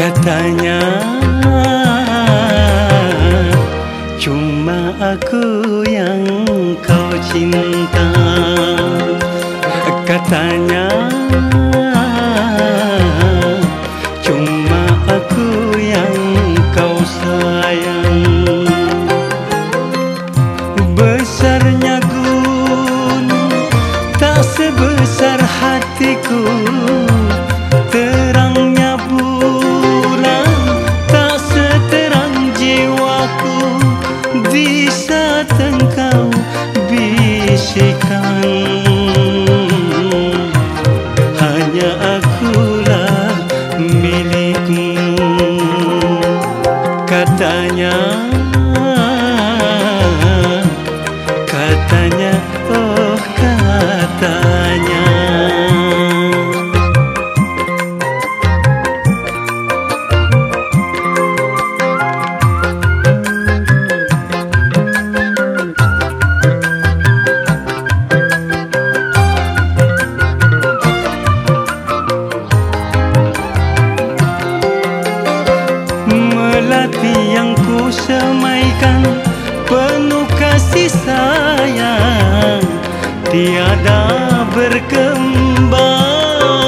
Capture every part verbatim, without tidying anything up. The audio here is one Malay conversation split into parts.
Katanya cuma aku yang kau cinta. Katanya cuma aku yang kau sayang. Besarnya gunung tak sebesar hatiku, terangnya bulan tak seterang jiwaku. Di saat engkau bisikan, hanya akulah milikmu. Katanya, katanya, oh katanya. Melati yang ku semaikan penuh kasih sayang, tiada berkembang.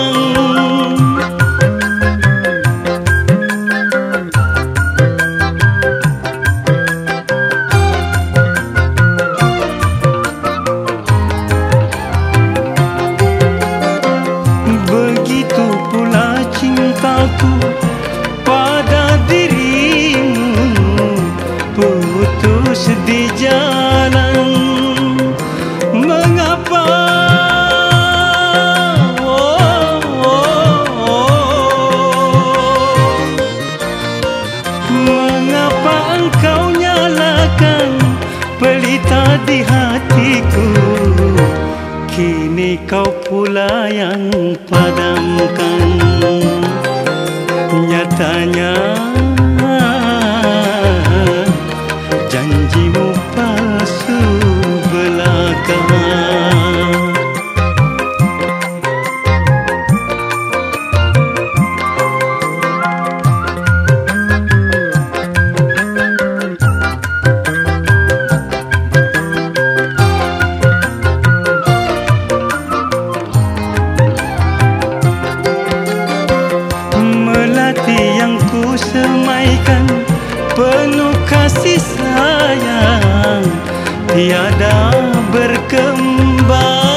Begitu pula cintaku pada dirimu, putus di jalan. Mengapa, oh, oh, oh. Mengapa engkau nyalakan pelita di hatiku? Kini kau pula yang padamkan. Nyatanya janjimu palsu belaka. Melati yang ku semaikan penuh kasih sayang, tiada berkembang.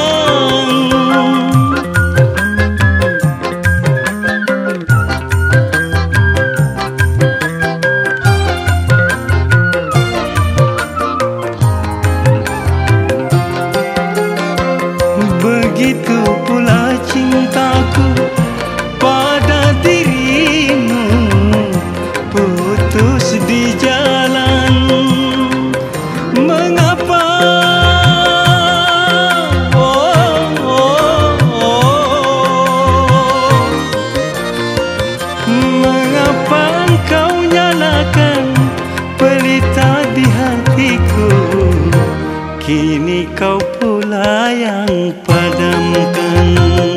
Begitu pula cintaku pada dirimu, putus di jalan. Mengapa, oh, oh, oh. Mengapa engkau nyalakan pelita di hatiku? Kini kau pula yang padamkan.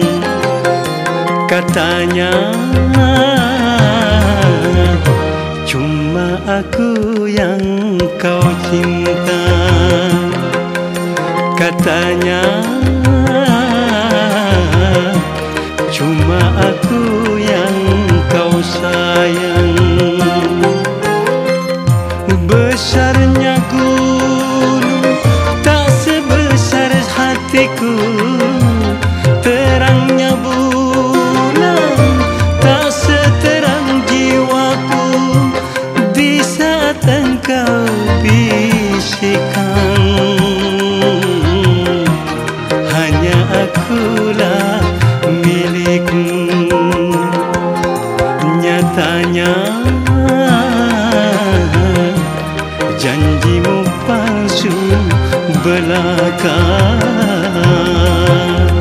Katanya cuma aku yang kau cinta. Katanya cuma aku yang kau sayang. Besarnya gunung tak sebesar hatiku, terangnya bulan tak seterang jiwaku. Di saat engkau bisikan, hanya akulah milikmu. Nyatanya janjimu palsu belaka.